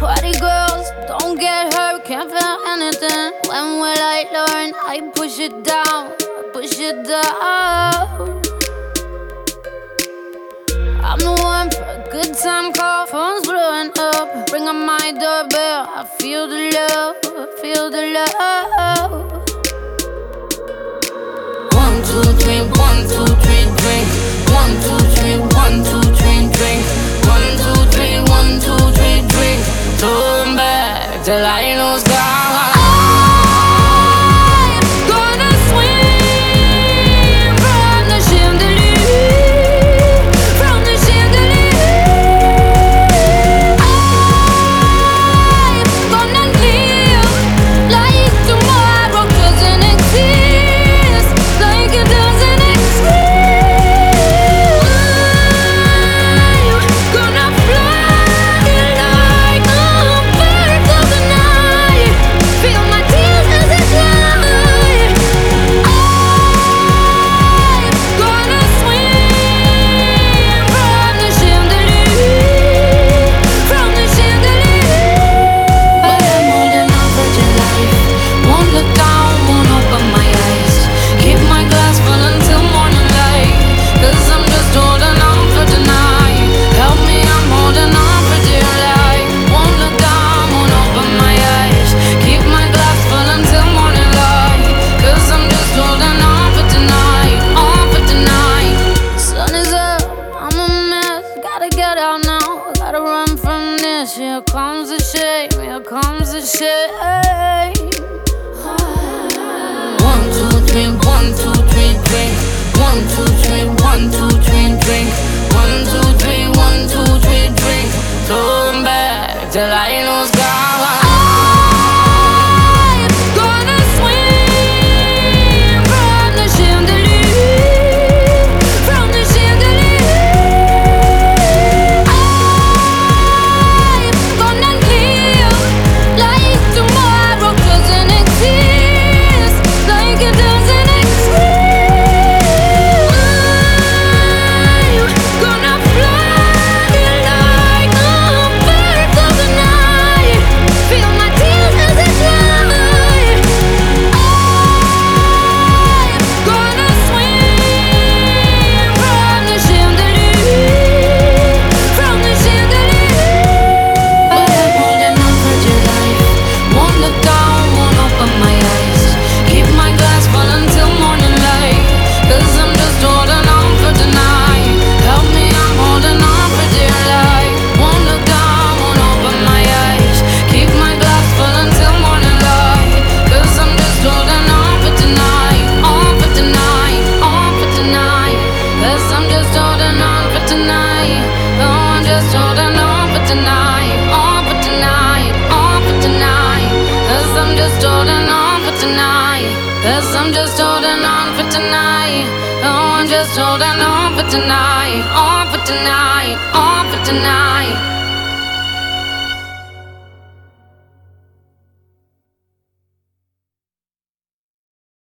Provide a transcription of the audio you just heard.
Party girls, don't get hurt, can't feel anything. When will I learn? I push it down, push it down. I'm the one for a good time call, phone's blowing up. Ring on my doorbell, I feel the love, I feel the love. 1, 2, 3, 1, 2, 3, drink. 1, 2, 3, 1, 2, 3, drink. 1, 2, 3, 1, 2, 3, drink. Turn back till I lose God. Here comes the shame, here comes the shame. 1, 2, 3, 1, 2, 3, drink. 1, 2, 3, 1, 2, 3, drink. 1, 2, 3, 1, 2, 3, drink. Turn back till I lose God. Cause I'm just holding on for tonight. Oh, I'm just holding on for tonight. On for tonight. On for tonight.